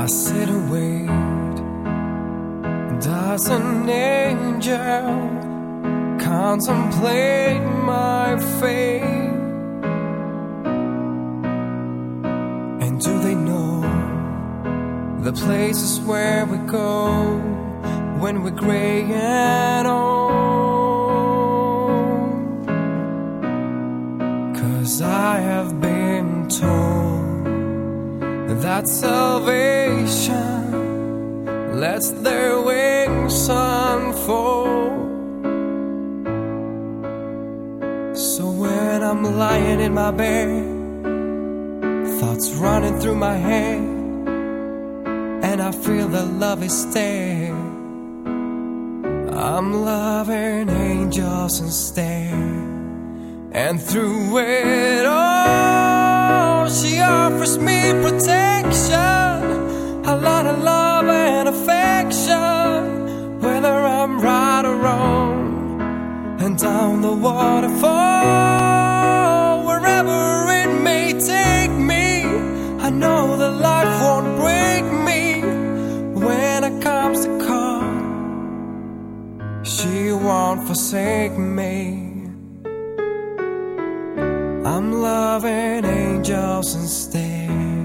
I sit and wait. Does an angel contemplate my fate? And do they know the places where we go when we're gray and old? 'Cause I have been told that salvation lets their wings unfold. So when I'm lying in my bed, thoughts running through my head, and I feel that love is dead, I'm loving angels instead. And through it all, she offers me protection, a lot of love and affection, whether I'm right or wrong. And down the waterfall, wherever it may take me, I know that life won't break me. When it comes to call, she won't forsake me. I'm loving angels instead.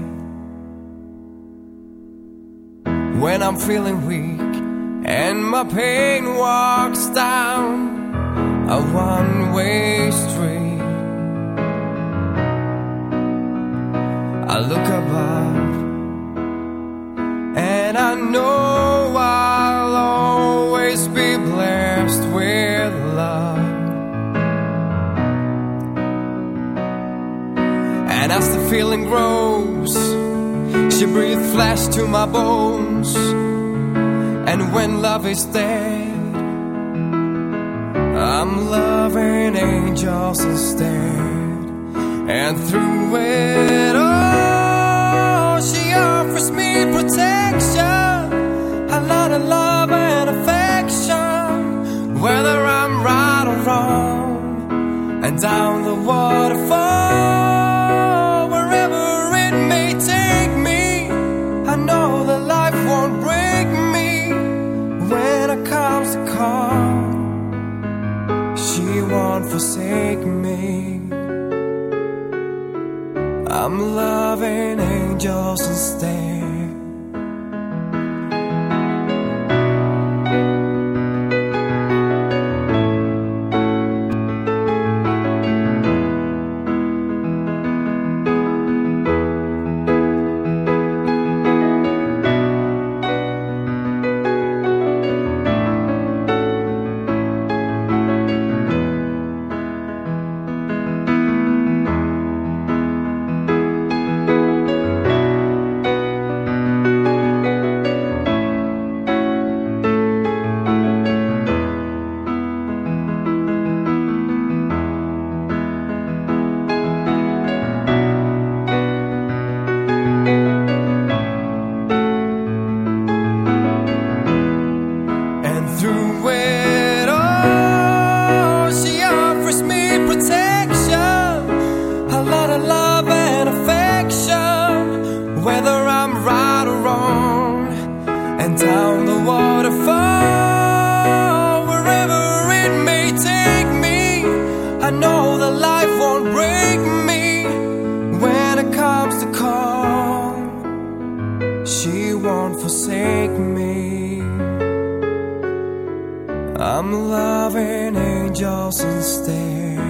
When I'm feeling weak and my pain walks down a one-way street, I look above and I know I'll always be blessed with love. And as the feeling grows, she breathes flesh to my bones. And when love is dead, I'm loving angels instead. And through it all, she offers me protection, a lot of love and affection, whether I'm right or wrong. And down the waterfall, wherever it may take me, I know that life won't break me. When it comes to call, she won't forsake me. I'm loving angels instead. Through it all, she offers me protection, a lot of love and affection, whether I'm right or wrong. And down the waterfall, wherever it may take me, I know that life won't break me. When it comes to call, she won't forsake me. I'm loving angels instead.